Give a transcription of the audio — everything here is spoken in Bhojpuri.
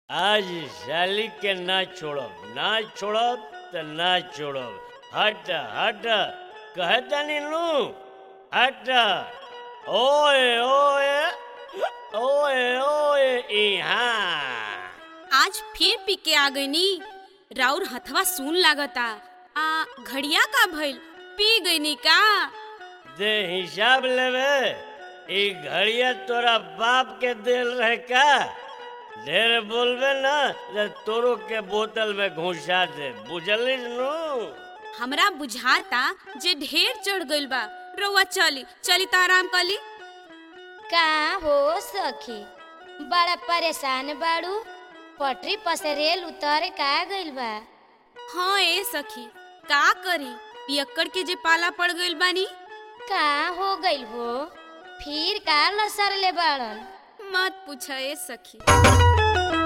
आज साली के ना छोड़ब त ना छोड़ब। हट हट कहतनी नु हट। ओए ओए ओए ओए इहाँ आज फिर पी के आ गईनी। राउर हथवा सुन लागता। घड़िया का भइल? पी गईनी का? दे हिसाब लेवे। ई घड़िया तोरा बाप के दिल रहे का? ढेर बोलबे ना तो तोरो के बोतल में घुसा दे, बुझलिस नु? हमरा बुझाता जे ढेर चढ़ गइल बा। रउआ चली त आराम कली। का हो सखी, बड़ा परेशान बाड़ू? पटरी पर से रेल उतर का गइल बा? हाँ ए सखी, का करी? पियक्कड़ के जे पाला पड़ गइल बानी। का हो गइल हो? फिर का लसर ले बाड़न? मत पूछा ए सखी।